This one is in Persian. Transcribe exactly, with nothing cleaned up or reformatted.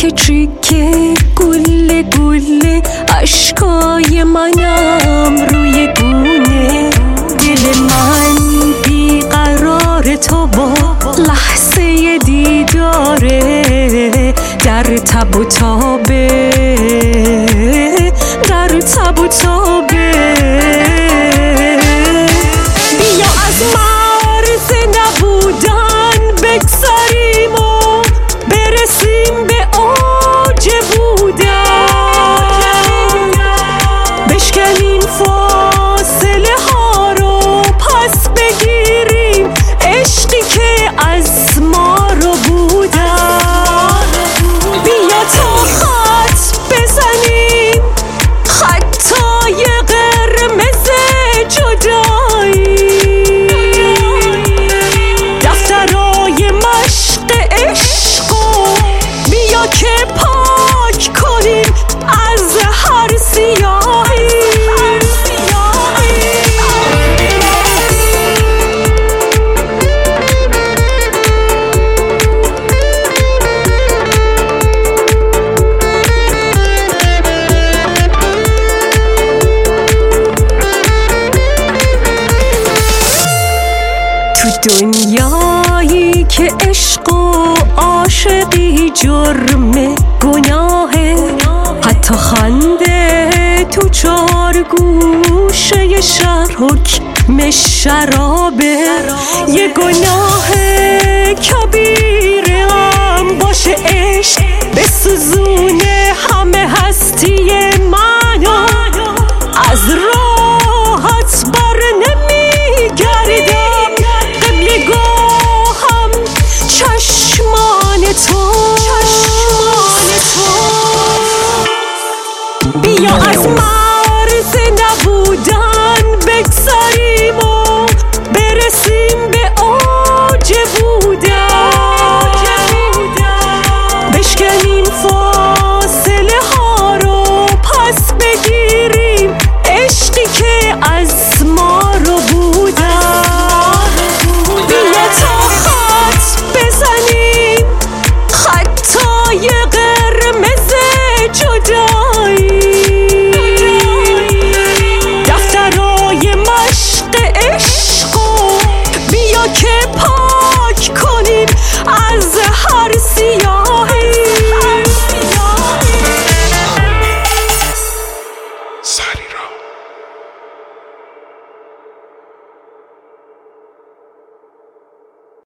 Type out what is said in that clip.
چیکه چیکه گله گله اشکای منم روی گونه. دل من بیقرار تو با لحظه دیداره، در تب و تابه در تب و تابه. بیا از مرز نبودن بگذریم و برسیم به اوج بودن، بشکنیم فاصله ها رو پس بگیریم عشقی که از ما رو بودن. بیا تا خط بزنیم خطای قرمز جدایی، دفترای مشق عشقو بیا که پاک کنیم از هر سیاهی. تو دنیایی که عشق و عاشقی جرم گناهه، حتی خنده تو چار گوشه شهر حکم شرابه. یه گناه کبیره هم باشه عشق بسوزونه